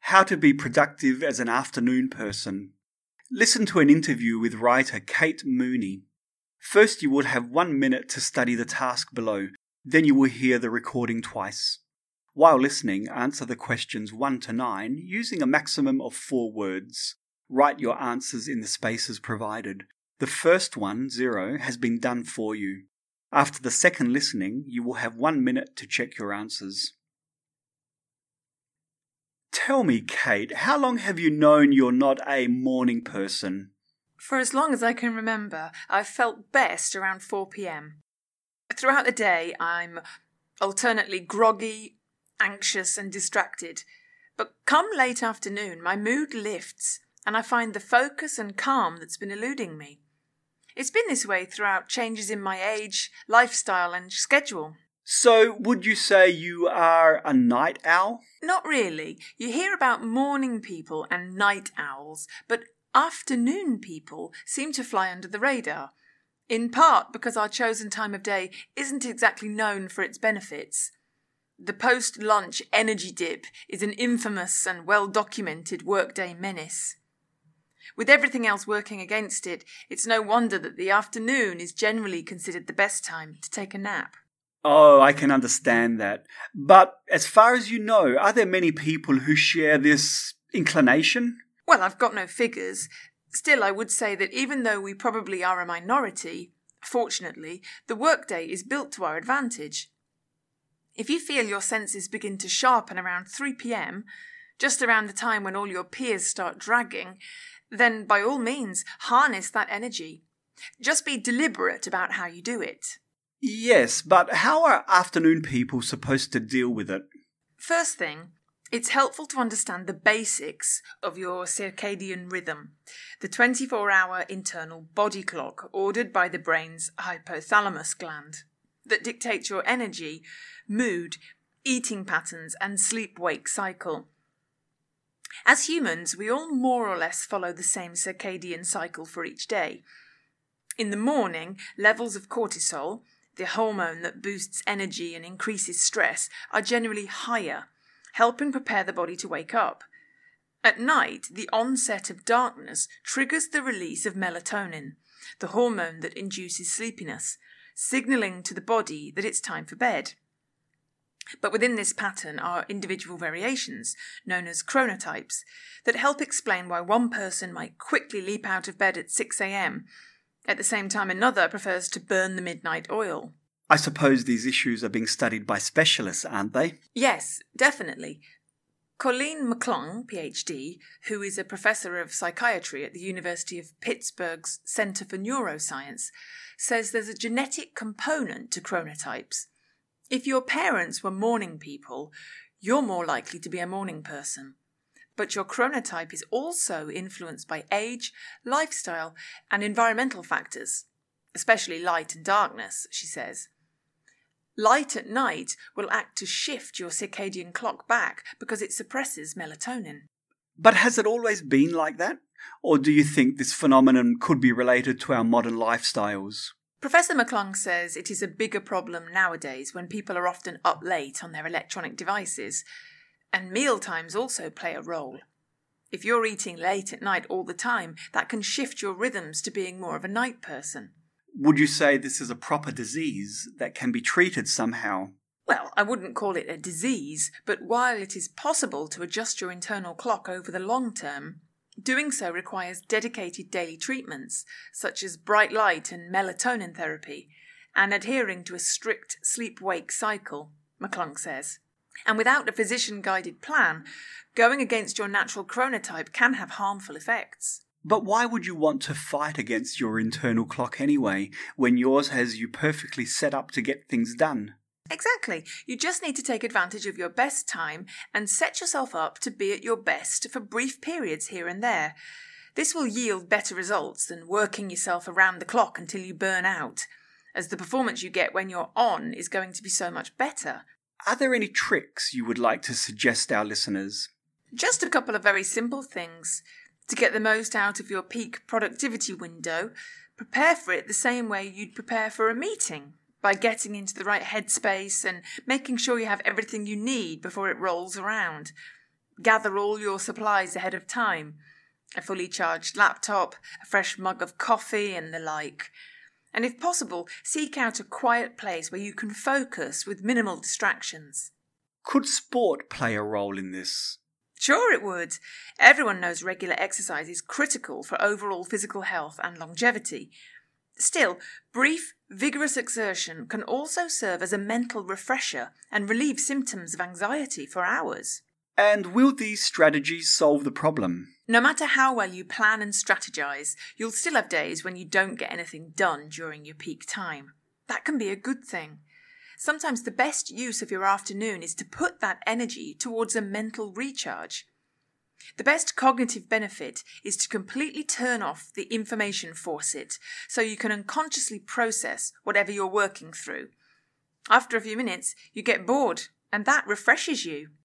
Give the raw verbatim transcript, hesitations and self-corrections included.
How to be productive as an afternoon person. Listen to an interview with writer Kate Mooney. First you would have one minute to study the task below, then you will hear the recording twice. While listening, answer the questions one to nine using a maximum of four words. Write your answers in the spaces provided. The first one, zero, has been done for you. After the second listening, you will have one minute to check your answers. Tell me, Kate, how long have you known you're not a morning person? For as long as I can remember, I've felt best around four p.m. Throughout the day, I'm alternately groggy, anxious and distracted. But come late afternoon, my mood lifts and I find the focus and calm that's been eluding me. It's been this way throughout changes in my age, lifestyle and schedule. So, would you say you are a night owl? Not really. You hear about morning people and night owls, but afternoon people seem to fly under the radar, in part because our chosen time of day isn't exactly known for its benefits. The post-lunch energy dip is an infamous and well-documented workday menace. With everything else working against it, it's no wonder that the afternoon is generally considered the best time to take a nap. Oh, I can understand that. But as far as you know, are there many people who share this inclination? Well, I've got no figures. Still, I would say that even though we probably are a minority, fortunately, the workday is built to our advantage. If you feel your senses begin to sharpen around three p.m, just around the time when all your peers start dragging, then by all means, harness that energy. Just be deliberate about how you do it. Yes, but how are afternoon people supposed to deal with it? First thing, it's helpful to understand the basics of your circadian rhythm, the twenty-four hour internal body clock ordered by the brain's hypothalamus gland that dictates your energy, mood, eating patterns and sleep-wake cycle. As humans, we all more or less follow the same circadian cycle for each day. In the morning, levels of cortisol, the hormone that boosts energy and increases stress, are generally higher, helping prepare the body to wake up. At night, the onset of darkness triggers the release of melatonin, the hormone that induces sleepiness, signalling to the body that it's time for bed. But within this pattern are individual variations, known as chronotypes, that help explain why one person might quickly leap out of bed at six a.m, at the same time another prefers to burn the midnight oil. I suppose these issues are being studied by specialists, aren't they? Yes, definitely. Colleen McClung, P H D, who is a professor of psychiatry at the University of Pittsburgh's Center for Neuroscience, says there's a genetic component to chronotypes. If your parents were morning people, you're more likely to be a morning person. But your chronotype is also influenced by age, lifestyle, and environmental factors, especially light and darkness, she says. Light at night will act to shift your circadian clock back because it suppresses melatonin. But has it always been like that? Or do you think this phenomenon could be related to our modern lifestyles? Professor McClung says it is a bigger problem nowadays when people are often up late on their electronic devices, and meal times also play a role. If you're eating late at night all the time, that can shift your rhythms to being more of a night person. Would you say this is a proper disease that can be treated somehow? Well, I wouldn't call it a disease, but while it is possible to adjust your internal clock over the long term, doing so requires dedicated daily treatments, such as bright light and melatonin therapy, and adhering to a strict sleep-wake cycle, McClung says. And without a physician-guided plan, going against your natural chronotype can have harmful effects. But why would you want to fight against your internal clock anyway, when yours has you perfectly set up to get things done? Exactly. You just need to take advantage of your best time and set yourself up to be at your best for brief periods here and there. This will yield better results than working yourself around the clock until you burn out, as the performance you get when you're on is going to be so much better. Are there any tricks you would like to suggest our listeners? Just a couple of very simple things. To get the most out of your peak productivity window, prepare for it the same way you'd prepare for a meeting, by getting into the right headspace and making sure you have everything you need before it rolls around. Gather all your supplies ahead of time. A fully charged laptop, a fresh mug of coffee, and the like. And if possible, seek out a quiet place where you can focus with minimal distractions. Could sport play a role in this? Sure it would. Everyone knows regular exercise is critical for overall physical health and longevity. Still, brief, vigorous exertion can also serve as a mental refresher and relieve symptoms of anxiety for hours. And will these strategies solve the problem? No matter how well you plan and strategize, you'll still have days when you don't get anything done during your peak time. That can be a good thing. Sometimes the best use of your afternoon is to put that energy towards a mental recharge. The best cognitive benefit is to completely turn off the information faucet so you can unconsciously process whatever you're working through. After a few minutes, you get bored, and that refreshes you.